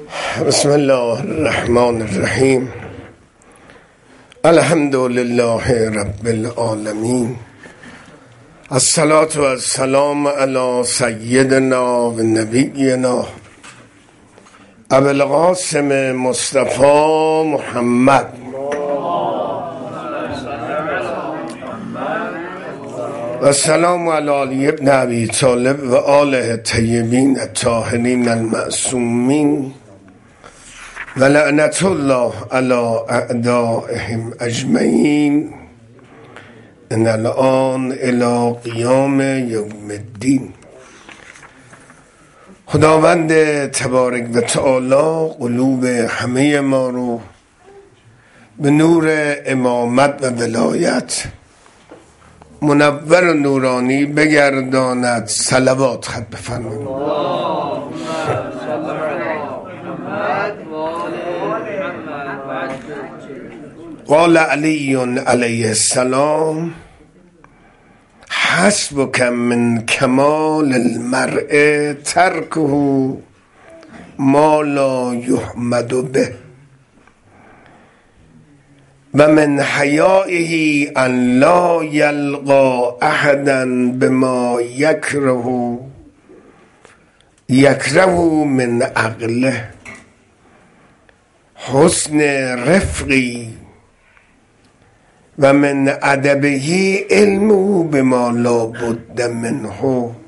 بسم الله الرحمن الرحیم. الحمد لله رب العالمین. الصلاة و السلام علی سیدنا و نبینا ابو القاسم مصطفی محمد و السلام علی علی ابن ابی طالب و آله الطیبین الطاهرین المعصومین و لعنت الله علی اعدائهم اجمعین ان الان الی قیام یوم الدین. خداوند تبارک و تعالی قلوب همه ما رو به نور امامت و ولایت منور و نورانی بگرداند. صلوات خط بفرمایید. قال علی علیه السلام حسبک من کمال المرء ترکه ما لا یحمد به و من حیائه ان لا یلقا احدا بما یکره من عقله حسن رفقی و من ادبه علمه بما لا بد منه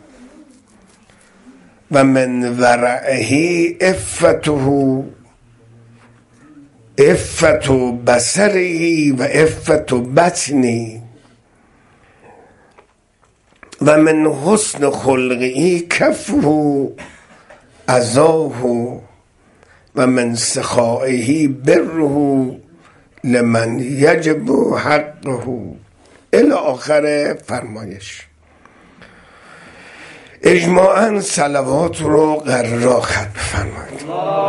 و من ورعه عفت بصره و عفت بطنه و من حسن خلقه کفه عزاه و من سخائه بره لمن یجب حقه الی آخر فرمایش. اجماعاً صلوات رو قرار خط بفرمایید.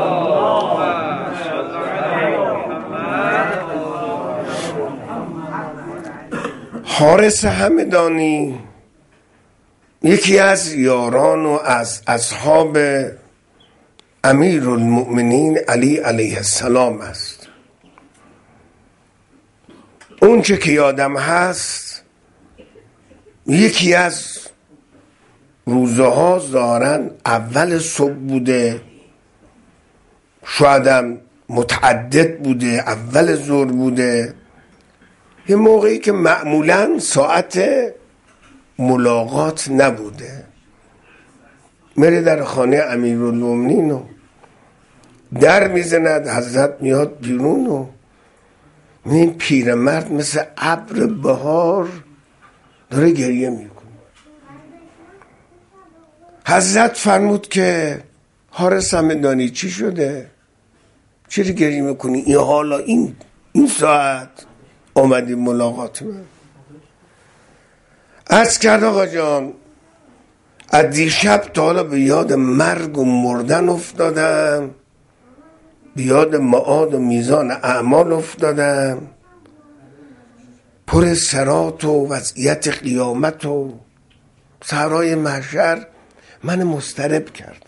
حارث همدانی یکی از یاران و از اصحاب امیر المؤمنین علی علیه السلام است. اون چه که یادم هست یکی از روزها ظاهراً اول صبح بوده، شایدم متعدد بوده، اول ظهر بوده، یه موقعی که معمولاً ساعت ملاقات نبوده. میره در خانه امیرالمومنین و در میزند، حضرت میاد بیرون و این پیرمرد مثل ابر بهار داره گریه میکنه. حضرت فرمود که حارث همدانی چی شده؟ چرا گریه میکنی؟ این حالا این ساعت آمدی ملاقات من؟ عرض کرد آقا جان از دیشب تا حالا به یاد مرگ و مردن افتادم، به یاد معاد و میزان اعمال افتادم، پر صراط و وضعیت قیامت و صحرای محشر من مضطرب کرد.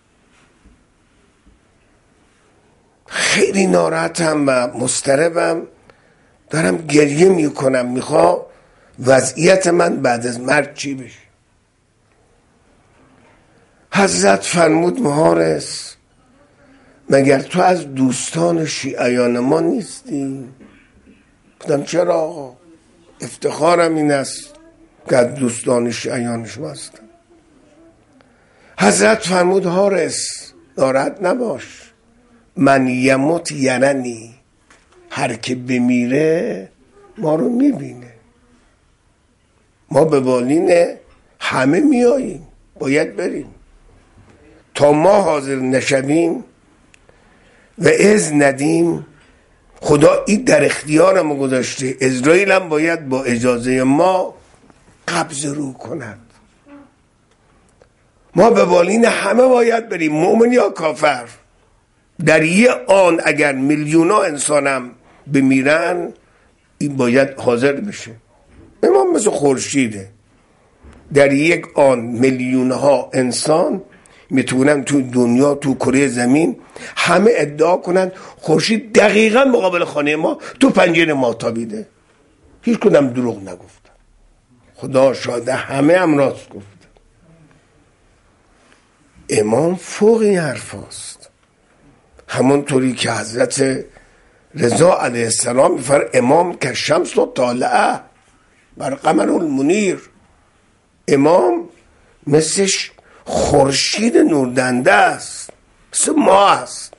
خیلی ناراحتم و مضطربم، دارم گریه میکنم، میخوام وضعیت من بعد از مرگ چی بشه. حضرت فرمود حارث مگر تو از دوستان شیعیان ما نیستی؟ گفتم چرا آقا، افتخارم این است که از دوستان شیعیان شما هستم. حضرت فرمود حارث ناراحت نباش، من یموت یرنی، هر که بمیره ما رو میبینه. ما به بالین همه میاییم، باید بریم. تا ما حاضر نشویم و اذن ندیم خدا این در اختیار ما گذاشته، اسرائیل هم باید با اجازه ما قبض رو کند. ما به بالین همه باید بریم، مؤمن یا کافر. در یه آن اگر میلیونا انسانم بمیرن این باید حاضر بشه. امام مثل خورشیده، در یک آن میلیونها انسان میتونن تو دنیا، تو کره زمین همه ادعا کنن خورشید دقیقا مقابل خانه ما تو پنجره ما تابیده، هیچ کدام دروغ نگفتن. خدا شاده همه هم راست گفتن. امام فوق این حرف هست. همونطوری که حضرت رضا علیه السلام میفرماید امام که شمس و طالعه بر قمر المنیر، امام مثل خورشید نوردنده است، مثل ماه است.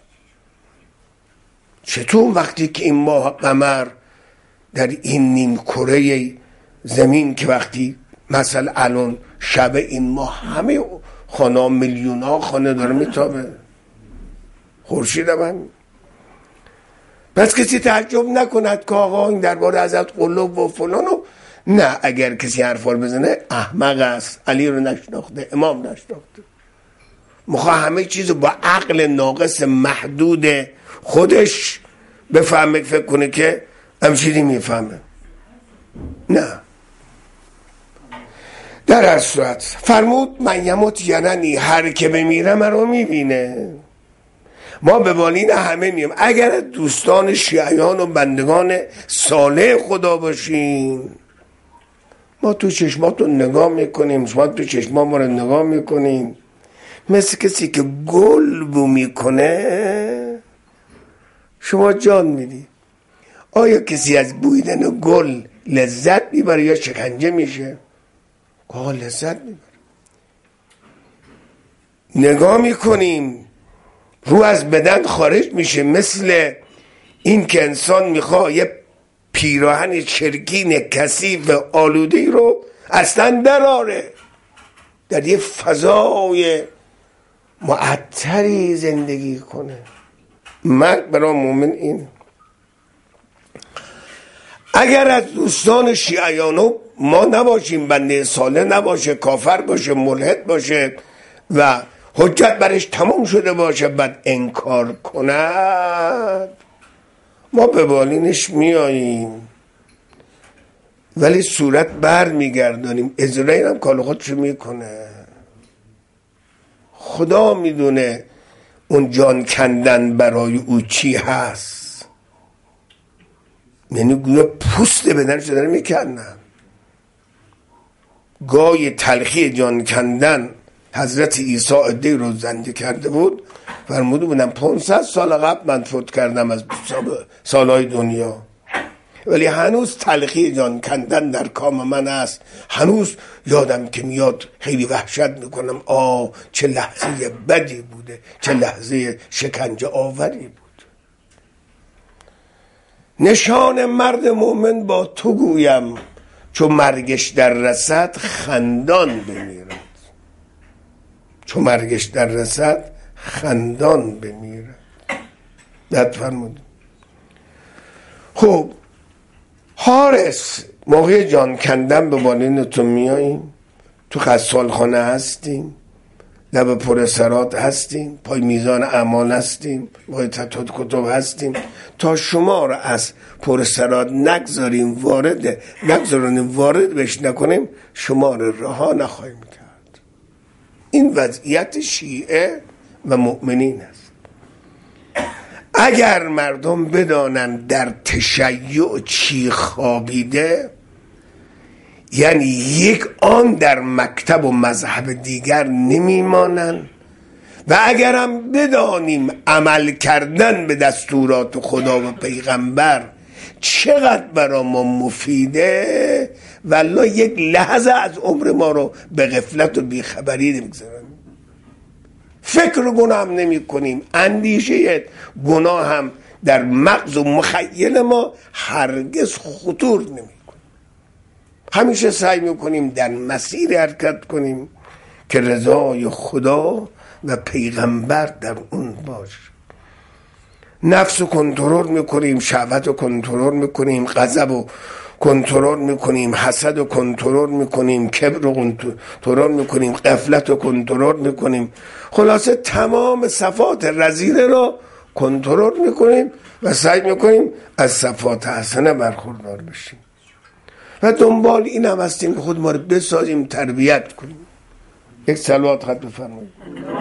چطور وقتی که این ماه قمر در این نیم کره زمین که وقتی مثلا الان شب این ماه همه خانه میلیون ها خانه داره میتابه، خورشید هم. پس کسی تعجب نکند که آقا این درباره حضرت قلوب و فلانو، نه، اگر کسی حرفا رو بزنه احمق است، علی رو نشناخته، امام نشناخته، میخواه همه چیز با عقل ناقص محدود خودش بفهمه، فکر کنه که همچیزی میفهمه. نه. در هر صورت فرمود من یموت یننی، هر که بمیره من رو میبینه. ما به بالین همه میم. اگر دوستان شیعیان و بندگان صالح خدا باشیم، ما تو چشماتون نگاه میکنیم، شما تو چشما ما رو نگاه میکنیم، مثل کسی که گل بو میکنه شما جان میدی. آیا کسی از بویدن گل لذت میبره یا شکنجه میشه؟ آقا لذت میبره. نگاه میکنیم رو از بدن خارج میشه، مثل این که انسان میخواد یه پیراهن چرکین کثیف آلوده‌ای رو اصلا دراره، در یه فضای معطری زندگی کنه. مرگ برای مومن این. اگر از دوستان شیعیانو ما نباشیم، بنده صالح نباشه، کافر باشه، ملحد باشه و حجت برش تمام شده باشه بعد انکار کند، ما به بالینش میاییم ولی صورت بر میگردانیم. اسرائیل هم کال خودشو میکنه. خدا میدونه اون جان کندن برای او چی هست. یعنی گویا پوست بدنش داره میکنن. گای تلخی جان کندن حضرت عیسی عده رو زنده کرده بود، فرموده بودن 500 سال قبل من فوت کردم از سالهای دنیا، ولی هنوز تلخی جان کندن در کام من است. هنوز یادم که میاد خیلی وحشت میکنم، چه لحظه بدی بوده، چه لحظه شکنجه آوری بود. نشان مرد مومن با تو گویم، چو مرگش در رسد خندان بمیرد. چو مرگش در رسد خندان بمیرد. داد فرمود. خب حارس، موقع جان کندن به بالین تو میاییم، تو غسالخانه هستیم، لب پر سرات هستیم، پای میزان اعمال هستیم، پای تتت کتب هستیم، تا شما را از پر سرات نگذاریم وارد بهش نکنیم، شما را رها نخواهیم کرد. این وضعیت شیعه و مؤمنین است. اگر مردم بدانن در تشیع چی خوابیده، یعنی یک آن در مکتب و مذهب دیگر نمیمانن، و اگرم بدانیم عمل کردن به دستورات خدا و پیغمبر چقدر برای ما مفیده، والله یک لحظه از عمر ما رو به غفلت و بیخبری نمیگذارن. فکر گناه هم نمی کنیم، اندیشه گناه هم در مغز و مخیل ما هرگز خطور نمی کنیم. همیشه سعی میکنیم در مسیر حرکت کنیم که رضای خدا و پیغمبر در اون باشه. نفس رو کنترل میکنیم، شهوت رو کنترل میکنیم، غضب رو کنترل میکنیم، حسد رو کنترل میکنیم، کبر رو کنترل میکنیم، غفلت رو کنترل میکنیم. خلاصه تمام صفات رذیله رو کنترل میکنیم و سعی میکنیم از صفات حسنه برخوردار بشیم و دنبال این هم هستیم که خود ما رو بسازیم، تربیت کنیم. یک صلوات خط بفرمایید.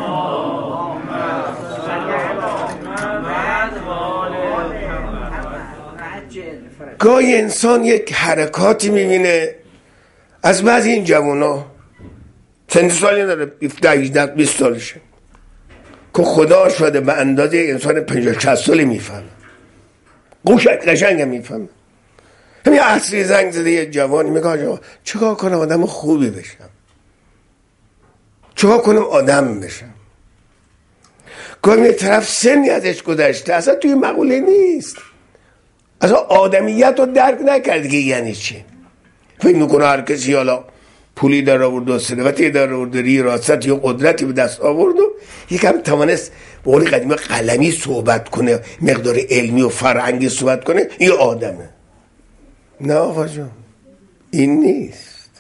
گاهی انسان یک حرکاتی میبینه از بعضی این جوانا، چند سالی داره، 18-20 سالشه، که خدا شده به اندازه انسان 50-60 سالی میفهمه، قشنگ میفهمه. همین عصری زنگ زده یه جوانی میگه چیکار کنم آدم خوبی بشم، چیکار کنم آدم بشم. گاهی یه طرف سنی ازش گذشته، اصلا توی مقوله نیست، اصلا آدمیت رو درک نکرد که یعنی چی. فکر میکنه هر کسی حالا پولی در آورد و ثروتی در آورد و ریاست یا قدرتی به دست آورد و یکم توانست به قول قدیمی قلمی صحبت کنه، مقدار علمی و فرهنگی صحبت کنه، این آدمه. نه آقا جان، این نیست.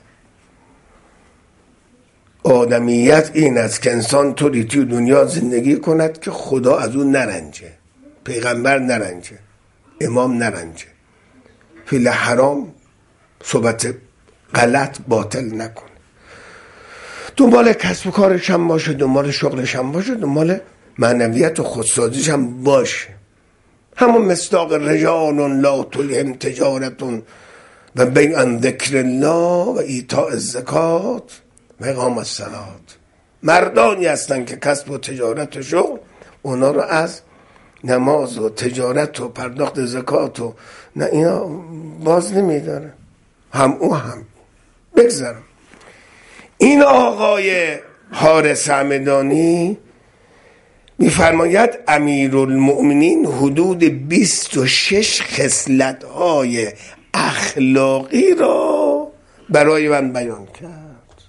آدمیت این است که انسان طوری توی دنیا زندگی کند که خدا از اون نرنجه، پیغمبر نرنجه، امام نرنجه، فعل حرام صحبت غلط باطل نکنه، دنبال کسب و کارش هم باشه، دنبال شغلش هم باشه، دنبال معنویت و خودسازیش هم باشه. همون مصداق رجال لا تلهم تجارتون و بیع عن ذکر الله و ایتاء الزکات و اقام الصلاة. مردانی هستن که کسب و تجارت و شغل اونا رو از نماز و تجارت و پرداخت زکات و نه اینا باز نمیداره. هم او هم بگذارم. این آقای حارث همدانی میفرماید امیرالمؤمنین حدود 26 خصلت‌های اخلاقی را برای من بیان کرد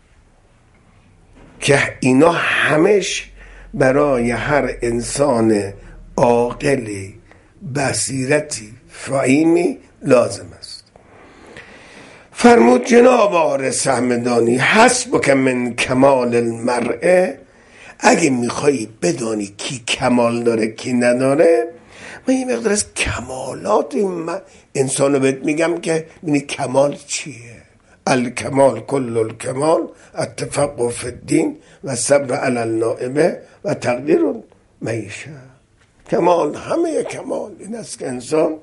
که اینا همش برای هر انسان عاقلی بصیرتی فهیمی لازم است. فرمود جناب حارث همدانی حسبک من کمال المرء، اگه میخوایی بدانی کی کمال داره کی نداره، من یه مقدار از کمالات این انسانو بهت میگم که ببینی کمال چیه. الکمال کل الکمال التفقه فی الدین و صبر علی النائبه و تقدیر معیشه. کمال، همه کمال این است که انسان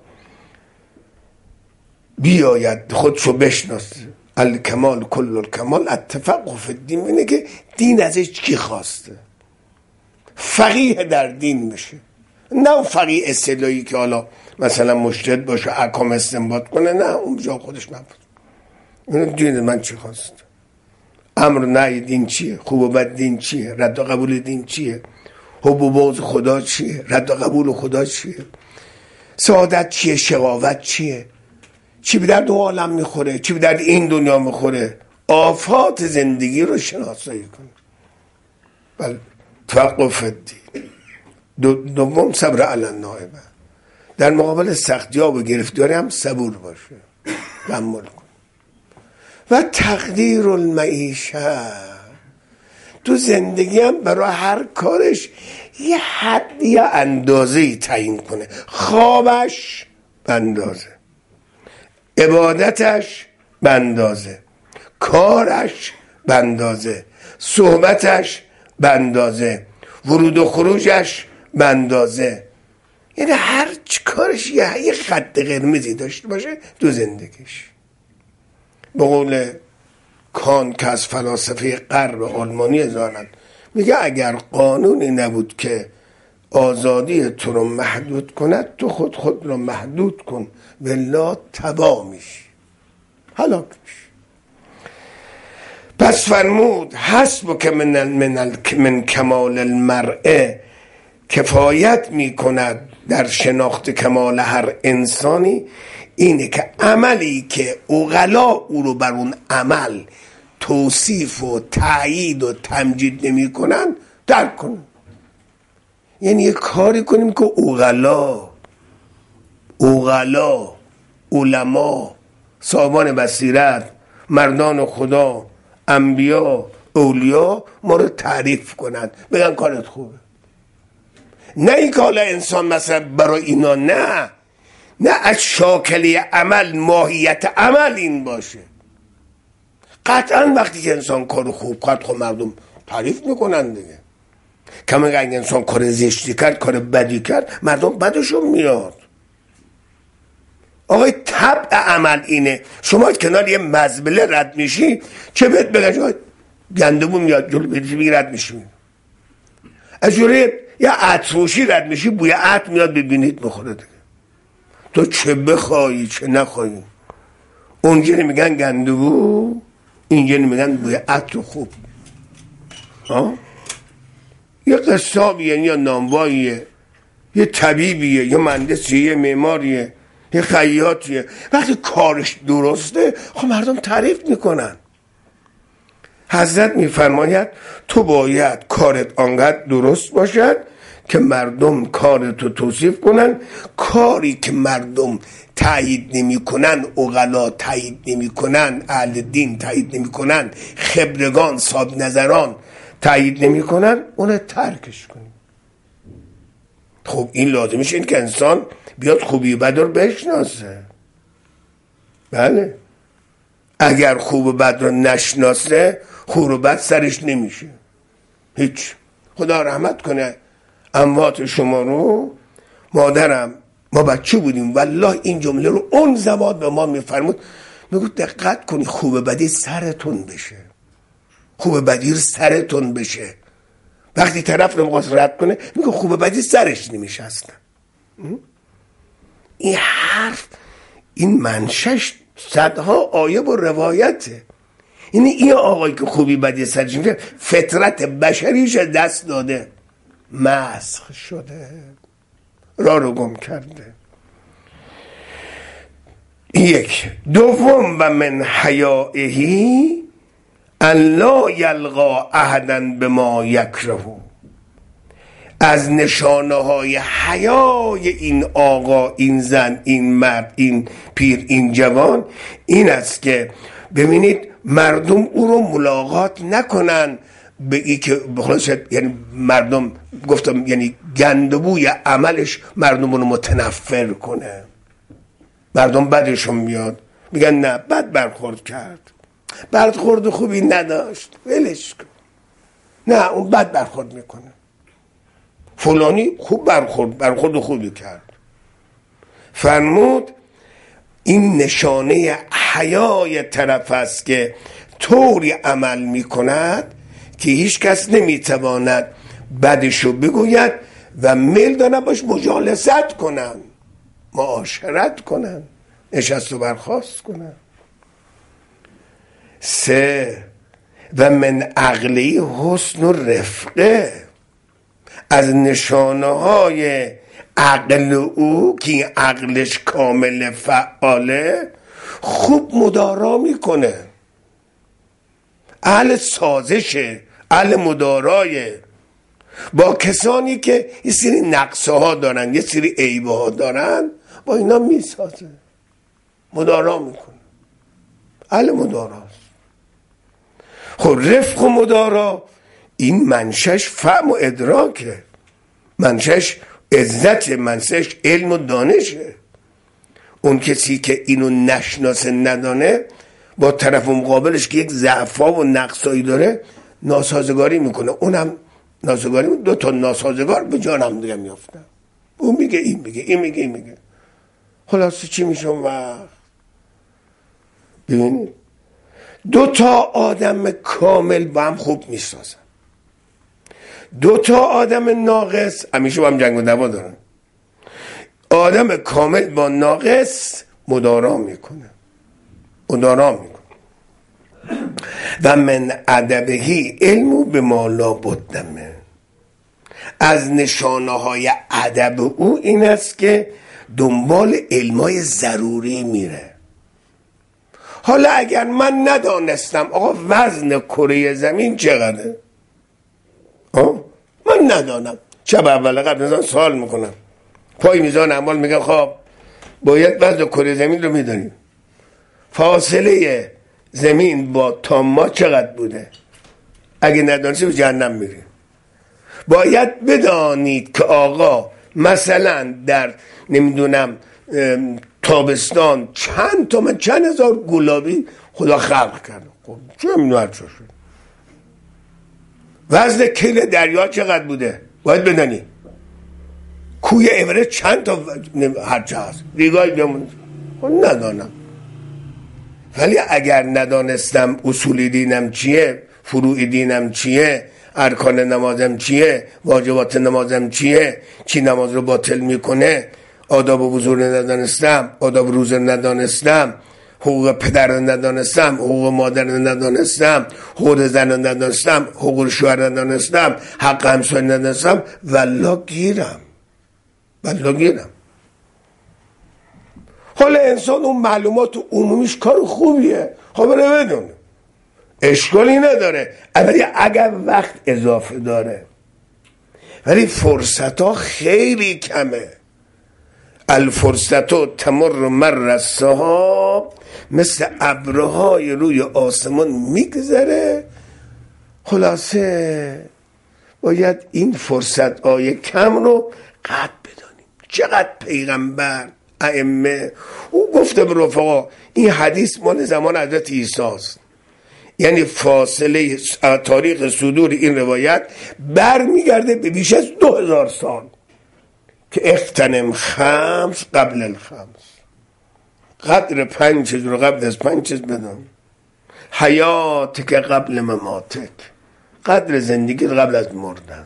بیاید خودشو بشناسه. الکمال کل الکمال التفقه فی الدین، اینه که دین ازش چی خواسته، فقیه در دین بشه، نه فقیه اصطلاحی که حالا مثلا مجتهد باشه احکام استنباط کنه، نه اون جا خودش نبود. دین من چی خواسته، امر نهی دین چیه، خوب و بد دین چیه، رد و قبول دین چیه، حب و بغض خدا چیه، رد و قبول خدا چیه، سعادت چیه، شقاوت چیه، چی به درد عالم میخوره، چی به درد این دنیا میخوره، آفات زندگی رو شناسایی کنه. بله، توقف الدین. دوم صبر علی النائبه، در مقابل سختی‌ها و گرفتاری هم صبور باشه، تحمل کن. و تقدیر المعیشه، تو زندگی هم برای هر کارش یه حد یا اندازه‌ای تعیین کنه. خوابش به اندازه، عبادتش به اندازه، کارش به اندازه، صحبتش به اندازه، ورود و خروجش به اندازه. یعنی هر چی کارش یه خط قرمزی داشته باشه تو زندگیش. به قول کان که از فلاسفه غرب آلمانی دارن، میگه اگر قانونی نبود که آزادی تو رو محدود کند، تو خود رو محدود کن، والله تباه میشی، هلاک میشی. پس فرمود حسبک من کمال المرء، کفایت میکند در شناخت کمال هر انسانی اینه که عملی که عقلا او رو بر اون عمل توصیف و تأیید و تمجید نمی کنن درک کن. یعنی یه کاری کنیم که عقلا علما صاحبان بصیرت مردان خدا انبیا اولیا ما رو تعریف کنند، بگن کارت خوبه. نه این که حالا انسان مثلا برای اینا نه از شاکله عمل ماهیت عمل این باشه، قطعا وقتی که انسان کار خوب کرد خب مردم تعریف میکنن دیگه. کما اگه انسان کار زشتی کرد، کار بدی کرد، مردم بدشون میاد. آقای طبع عمل اینه. شما کنار یه مزبله رد میشی، چه بهت بگن؟ گندمون میاد جلو بگی رد میشی. از جوری یه عطروشی رد میشی، بوی عطر میاد ببینید بخوره دیگه. تو چه بخوایی چه نخوایی، اونجا نمیگن گندبو، اینجا نمیگن بوی عطر خوب. یه قصابیه یا نانواییه، یه طبیبیه، یه مهندسیه، یه معماریه، یه خیاطیه. وقتی کارش درسته خب مردم تعریف میکنن. حضرت میفرماید تو باید کارت آنقدر درست باشد که مردم کارتو توصیف کنن. کاری که مردم تایید نمی کنن، عقلا تایید نمی کنن، اهل دین تایید نمی کنن، خبرگان صاحب نظران تایید نمی کنن، اون ترکش کنیم. خب این لازمش این که انسان بیاد خوبی بد رو بشناسه. بله، اگر خوب و بد رو نشناسه خوب و بد سرش نمیشه هیچ. خدا رحمت کنه اموات شما رو. مادرم ما بچه بودیم والله این جمله رو اون زمان به ما میفرمود، میگو دقت کنی خوب بدی سرتون بشه، خوب بدی سرتون بشه. وقتی طرف رو میخواست رد کنه میگو خوب بدی سرش نمیشه اصلا. این حرف این منشش صدها آیه و روایته. این آقایی که خوبی بدی سرش میشه فطرت بشریش دست داده، مسخ شده، راه رو گم کرده. یک. دوم و من حیائهی ان لا یلقا احدا بما یکره. از نشانه های حیای این آقا، این زن، این مرد، این پیر، این جوان این است که ببینید مردم او رو ملاقات نکنن به ای که بخلاص، یعنی مردم گفتم یعنی گندبوی عملش مردم رو متنفر کنه. مردم بدشون میاد میگن نه بد برخورد کرد، برخورد خوبی نداشت، ولش کن. نه اون بد برخورد میکنه، فلانی خوب برخورد خوبی کرد. فرمود این نشانه حیای طرف است که طوری عمل میکند که هیچ کس نمیتواند بدشو بگوید و میل دارن باش مجالست کنن، معاشرت کنن، نشست و برخاست کنن. 3. و من عقلی حسن و رفقه. از نشانه های عقل او که عقلش کامل فعاله، خوب مدارا میکنه، اهل سازشه، اهل مدارایه با کسانی که یه سری نقصه ها دارن، یه سری عیبه ها دارن، با اینا میسازه، مدارا میکنه، اهل مداراست. خب رفق و مدارا این منشش فهم و ادراکه، منشش عزت، منشش علم و دانشه. اون کسی که اینو نشناسه ندانه با طرف مقابلش که یک ضعفا و نقصایی داره ناسازگاری میکنه. اونم ناسازگاری، 2 تا ناسازگار به جان هم دیگه میافتن. اون میگه این میگه، این میگه این میگه. خلاصه چی میشه وقت؟ ببینید 2 تا آدم کامل با هم خوب میسازن، 2 تا آدم ناقص همیشه با هم جنگ و دعوا دارن. آدم کامل با ناقص مدارا میکنه. و من ادبهی علمو به ما لا بد منه. از نشانه های ادب او این است که دنبال علمای ضروری میره. حالا اگر من ندانستم آقا وزن کره زمین چقدره، من ندانم، شب اول قبل از آن سوال میکنم، پای میزان اعمال میگم خب باید وزن کره زمین رو میدانیم، فاصله زمین با تا ما چقدر بوده، اگه ندانسی به جهنم میری. باید بدانید که آقا مثلا در نمیدونم تابستان چند هزار گلابی خدا خلق کرده، خب چه میدونم چه شد. وزن کیل دریا چقدر بوده باید بدانی. کوه اورست چند تا هرچه هست ریگای بیامون ندانم، ولی اگر ندانستم اصول دینم چیه، فروع دینم چیه، ارکان نمازم چیه، واجبات نمازم چیه، چی نماز رو باطل میکنه، آداب وضو رو ندانستم، آداب روزه ندانستم، حقوق پدر رو ندانستم، حقوق مادر رو ندانستم، حقوق زن رو ندانستم، حقوق شوهر رو ندانستم، حق همسایه ندانستم، والله گیرم. حالا انسان اون معلومات عمومیش کار خوبیه، خب بره بدونه، اشکالی نداره، ولی اگر وقت اضافه داره، ولی فرصت ها خیلی کمه. الفرصت تمر مر السحاب، مثل ابرهای روی آسمان میگذره. خلاصه باید این فرصت های کم رو قدر بدانیم. چقدر پیغمبر ائمه او گفته به رفقا، این حدیث مال زمان حضرت عیسی است، یعنی فاصله تاریخ صدور این روایت برمیگرده به بیش از 2000 سال که اغتنم خمس قبل الخمس، قدر 5 چیز رو قبل از 5 چیز بدان، حیاتک قبل مماتک، قدر زندگی قبل از مردن،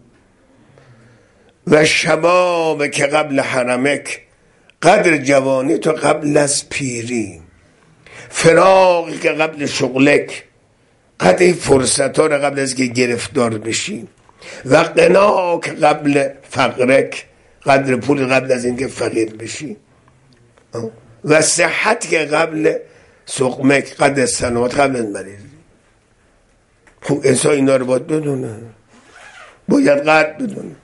و شبابک قبل حرمک، قدر جوانی تو قبل از پیری، فراغی که قبل شغلک، قدر فرصت ها رو قبل از که گرفتار بشی، و قناک قبل فقرک، قدر پول قبل از اینکه فقیر بشی، و صحت که قبل سقمک، قدر سلامت قبل از مریضی. خب انسان اینا رو باید بدونه، باید قدر بدونه.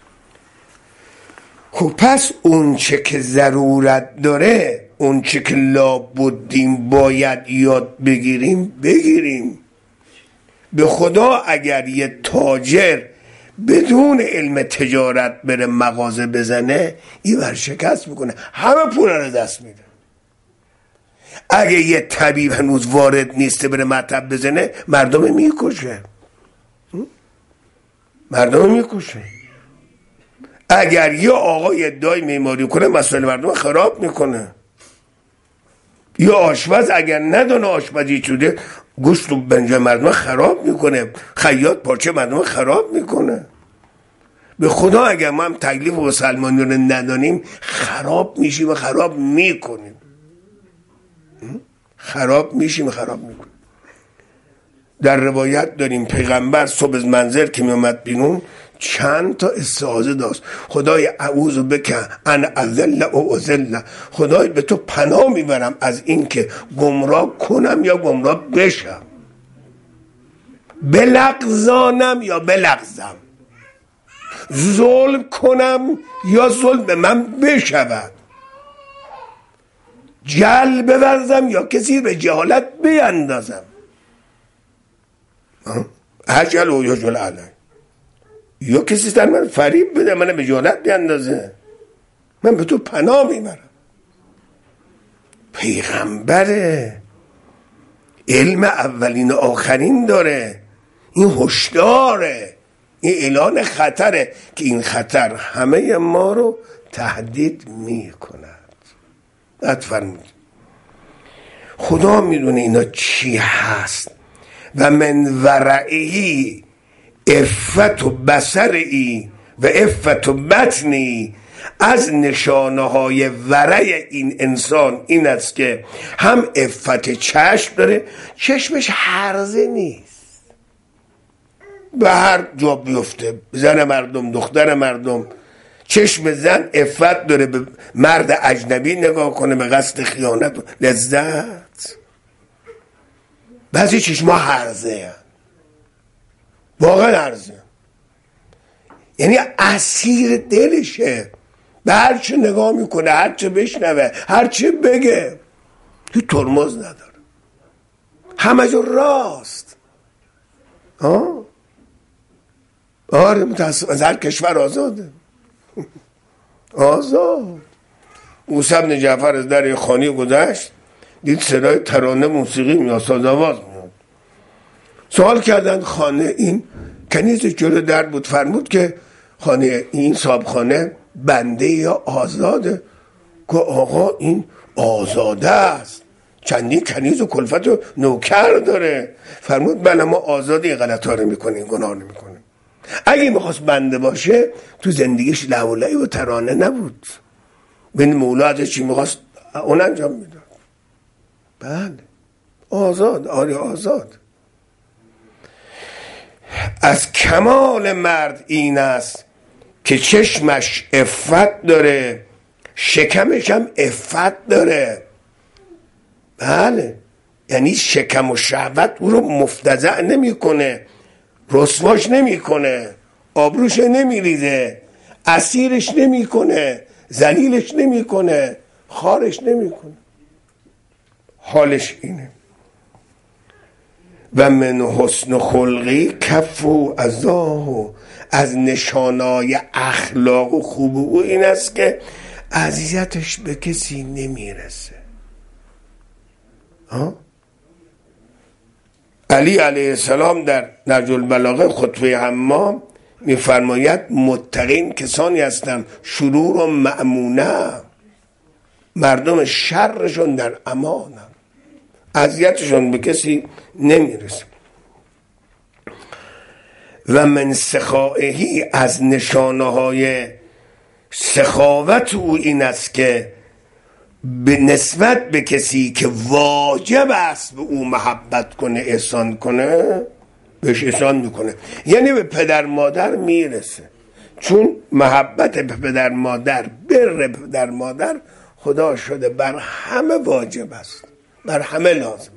خب پس اون چه که ضرورت داره، اون چه که لابدیم باید یاد بگیریم. به خدا اگر یه تاجر بدون علم تجارت بره مغازه بزنه، این ورشکست میکنه، همه پول رو دست میده. اگه یه طبیب هنوز وارد نیسته بره مطب بزنه، مردم میکشه. اگر یه آقای ادعای معماری کنه، مسائل مردم خراب میکنه. یا آشپز اگر ندونه آشپزی شده، گوشت و بنجه مردم خراب میکنه، خیاط پارچه مردم خراب میکنه. به خدا اگر ما هم تکلیف و سلمانی رو ندانیم، خراب میشیم و خراب میکنیم. در روایت داریم پیغمبر صبح از منزل که میامد بیرون چند تا استعاذه داشت. خدای اعوذ بک ان اذل او اذل، خدای به تو پناه میبرم از این که گمراه کنم یا گمراه بشم، بلغزانم یا بلغزم، ظلم کنم یا ظلم به من بشود، جهل بورزم یا کسی به جهالت بیندازم. اجل و یجل علی، یا کسی در من فریب بده من به جهالت بیندازه، من به تو پناه میبرم. پیغمبره، علم اولین و آخرین داره، این هشداره، این اعلان خطره که این خطر همه ما رو تهدید میکند. فرمود خدا میدونه اینا چی هست. و من ورعی عفت و بصری و عفت و بطنی، از نشانه های ورع این انسان این است که هم عفت چشم داره، چشمش هرزه نیست، به هر جا بیفته، زن مردم دختر مردم. چشم زن عفت داره، به مرد اجنبی نگاه کنه به قصد خیانت و لذت. بعضی چشما هرزه هست، واقعا هرزه، یعنی اسیر دلشه، به هر چه نگاه میکنه، هر چه بشنوه، هر چه بگه، هیچ ترمز نداره، همه جو راست. آره متاسف از هر کشور آزاده. موسی بن جعفر از در خانی گذشت، دید صدای ترانه موسیقی میاد، ساز آواز میاد، سوال کردن خانه این کنیز جلو در بود، فرمود که خانه این صاحبخانه بنده یا آزاده؟ گفت آقا این آزاده است، چندین کنیز و کلفت و نوکر داره. فرمود بله ما آزادی غلطا رو میکنیم، گناه رو میکنیم. اگه میخواست بنده باشه تو زندگیش لولعی و ترانه نبود، بین مولا ازش چی میخواست اون انجام میداد. بله آزاد، آره آزاد. از کمال مرد این است که چشمش عفت داره، شکمش هم عفت داره. بله یعنی شکم و شهوت او رو مفتضع نمی کنه، رسواش نمی کنه، آبروش نمی ریزه، اسیرش نمی کنه، ذلیلش نمی کنه، خارش نمی کنه. حالش اینه. و من حسن خلقی کف و ازاه، از نشانای اخلاق و خوب او این است که اذیتش به کسی نمیرسه. علی علیه السلام در نهج البلاغه خطبه حمام میفرماید متقین کسانی هستند شرور و مأمونه، مردم شرشون در امانه، اذیتشون به کسی نمیرسه. و من سخائهی، از نشانه های سخاوت او این است که به نسبت به کسی که واجب است به او محبت کنه، احسان کنه، بهش احسان میکنه. یعنی به پدر مادر میرسه، چون محبت به پدر مادر، بر پدر مادر خدا شده بر همه واجب است، بر همه لازم است.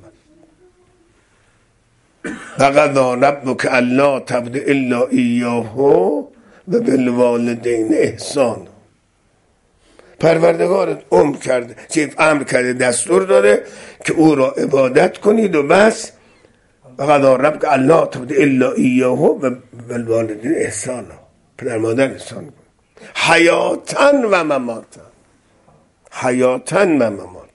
وقضی ربک الا تعبدوا الا ایاه و بالوالدین احسانا. پروردگارت امر کرده، دستور داده که او را عبادت کنید و بس. وقضی ربک الا تعبدوا الا ایاه و بالوالدین احسانا، پدر مادر احسان کن، حیاتا و مماتا، حیاتا و مماتا.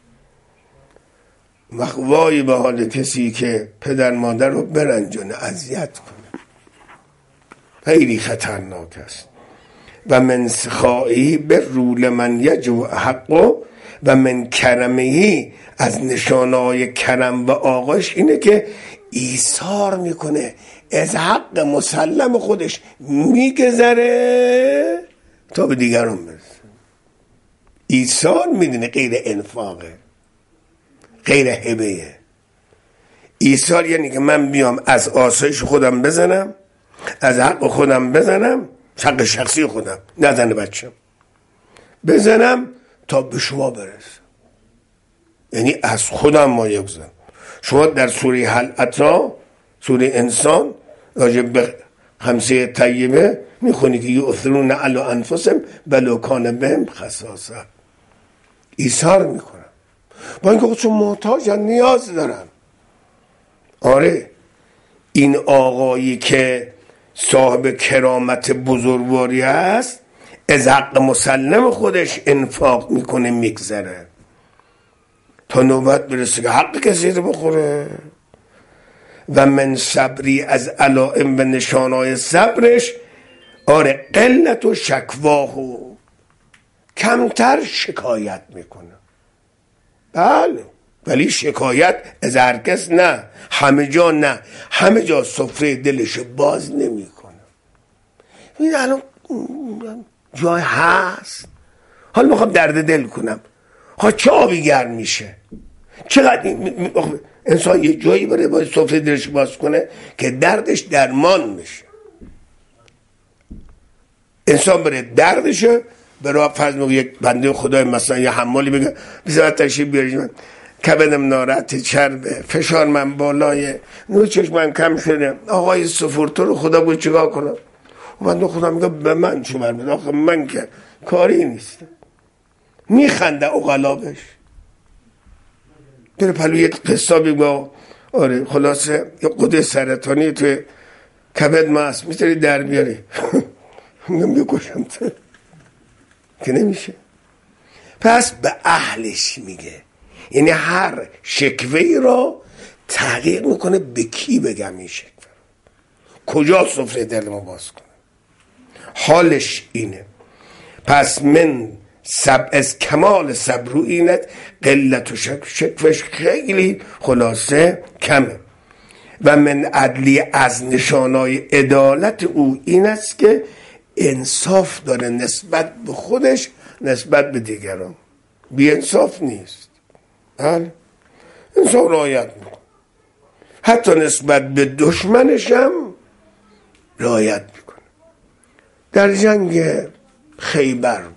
وای به حال کسی که پدر مادر رو برنجونه، اذیت کنه، خیلی خطرناک است. و من سخائهی بروا لمن یجو حقه و من کرمهی، از نشانه‌های کرم و آغاش اینه که ایثار میکنه، از حق مسلم خودش میگذره تا به دیگران برسه. ایثار میدونه غیر انفاقه، غیر هبه. ایثار یعنی که من بیام از آسایش خودم بزنم، از حق خودم بزنم، حق شخصی خودم، نزن بچم، بزنم تا به شما برسه. یعنی از خودم مایه بزنم. شما در سوره هل اتی، سوره انسان، راجع به خمسه طیبه میخونی که یؤثرون علی انفسهم ولو کان بهم خصاصه. ایثار میکنم با اینکه خودشون محتاجن، نیاز دارن. آره این آقایی که صاحب کرامت بزرگواری هست، از حق مسلم خودش انفاق میکنه، میگذره تا نوبت برسه که حق کسی رو بخوره. و من صبری، از علائم و نشانهای صبرش، آره قلت و شکواهو، کمتر شکایت میکنه. بله ولی شکایت از هر کس نه، همه جا نه، همه جا سفره دلش باز نمیکنه. این الان جای هست، حالا میخوام درد دل کنم، چه آبی گرم میشه، چقدر انسان یه جایی بره باید سفره دلش باز کنه که دردش درمان بشه. انسان بره دردشه، برای فرض میگه یک بنده خدای مثلا یه حمالی بگه بذات تشریف بیارید، من کبدم ناراحت، چربه، فشار من بالای، نور چشمم کم شده، آقای سفور تو رو خدا بود چیکار کنم؟ و بنده خدا میگه به من چه مربوطه، آخه من که کاری نیست. میخنده عقلا بهش، بره پلو یک قصابی با آره خلاصه یه قده سرطانی توی کبد ما هست، میتونی در بیاری. میگم بکشم که نمیشه. پس به اهلش میگه، یعنی هر شکوهی را تحقیق میکنه به کی بگم این شکوه، کجا سفره دل ما باز کنه. حالش اینه. پس من از کمال صبر اینت قلت و شکوش خیلی خلاصه کمه. و من عدلی از نشانای عدالت او این است که انصاف داره نسبت به خودش نسبت به دیگران، بی انصاف نیست. انصاف رعایت میکنه، حتی نسبت به دشمنش هم رعایت میکنه. در جنگ خیبر بود،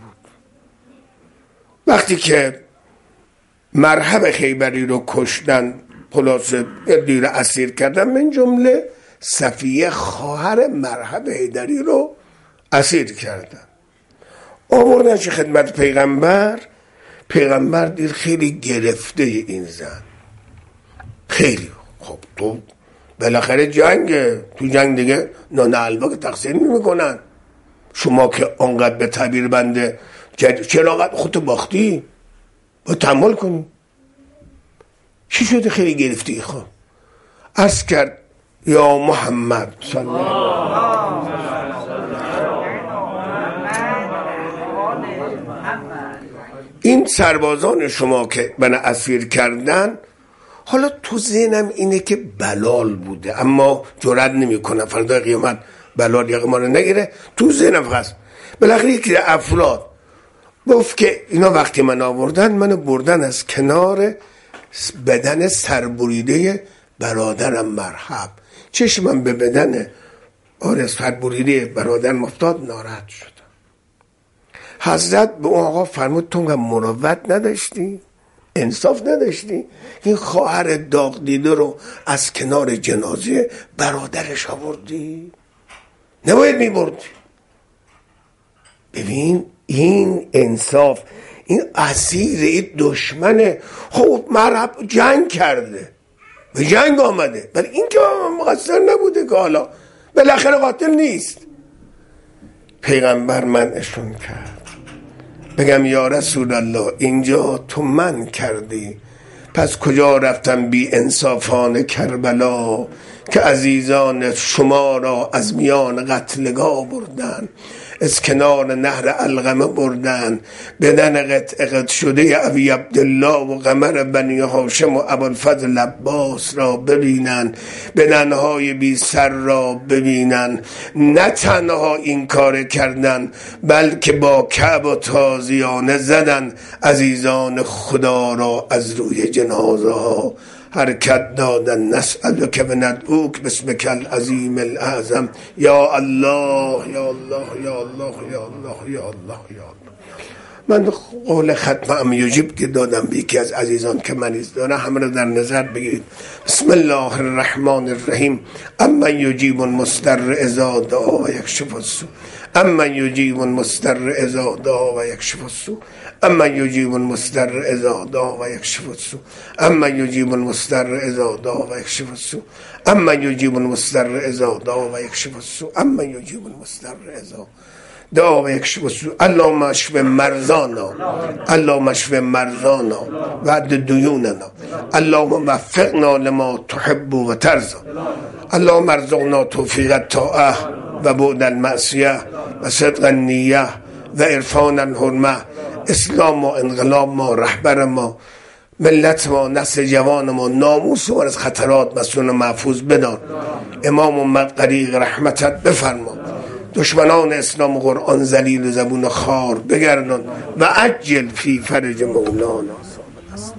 وقتی که مرحب خیبری رو کشتن، خلاصه دیر اسیر کردن، من جمله صفیه خواهر مرحب حیدری رو اسیر کردن، آوردنش خدمت پیغمبر. پیغمبر دید خیلی گرفته این زن، خیلی. خب تو بالاخره جنگه، تو جنگ دیگه نان البا که تقسیم نمیکنن، شما که آنقدر به تعبیر بنده چرا خودتو باختی، باید تحمل کنی. چی شده خیلی گرفتی؟ خب عرض کرد یا محمد صلی الله علیه این سربازان شما که من اسیر کردن، حالا تو ذهنم اینه که بلال بوده، اما جرئت نمیکنم فردا قیامت بلال یقه ما رو نگیره. تو ذهنم هست. بالاخره یکی افراد گفت که اینا وقتی من آوردن، منو بردن از کنار بدن سربریده برادرم مرحب، چشمم به بدن سربریده برادرم افتاد، ناراحت شدم. حضرت به اون آقا فرمود تو مروت نداشتی، انصاف نداشتی، این خواهر داغ دیده رو از کنار جنازه برادرش آوردی، نباید میبردی. ببین این انصاف، این اسیر، این دشمنه. خب مرحب جنگ کرده، به جنگ آمده، ولی این که مقصر نبوده که حالا بالاخره قاتل نیست. پیغمبر منعشون کرد. بگم یا رسول الله اینجا تو من کردی، پس کجا رفتم بی انصافان کربلا، که عزیزان شما را از میان قتلگاه بردن، از کنار نهر القمه بردن، بدن قطع شده ابی عبدالله و قمر بنی هاشم و ابوالفضل عباس را ببینن، بدنهای بی سر را ببینن. نه تنها این کار کردن، بلکه با کعب و تازیانه زدن عزیزان خدا را از روی جنازه ها حرکت دادن. نسألک و ندعوک باسمک العظیم الاعظم یا الله یا الله یا الله یا الله یا الله یا الله. من قول ختم ام یجیب که دادم به یکی از عزیزان که مریض داره، همه رو در نظر بگیرید. بسم الله الرحمن الرحیم. اما یجیب المضطر اذا دعا و یکشف السوء، اما یجیب المضطر اذا دعا و یکشف السوء، اما یجیب المضطر اذا دعا و یکشف السوء، اما یجیب المضطر اذا دعا و یکشف السوء، اما یجیب المضطر اذا دعا و یکشف السوء، اما یجیب المضطر اذا دعا و یکشف السوء. اللهم اشف مرضانا، اللهم اشف مرضانا و عد دیوننا، اللهم وفقنا لما تحب و ترضى، اللهم ارزقنا توفیق الطاعه و بعد المعصیه و صدق النیه و عرفان الحرمه. اسلام و انقلاب ما، رهبر ما، ملت ما، نسل جوان ما، ناموس ما از خطرات مسون محفوظ بدان. امام امت غریق رحمتت بفرما. دشمنان اسلام و قرآن ذلیل و زبون خار بگردان و عجل فی فرج مولانا.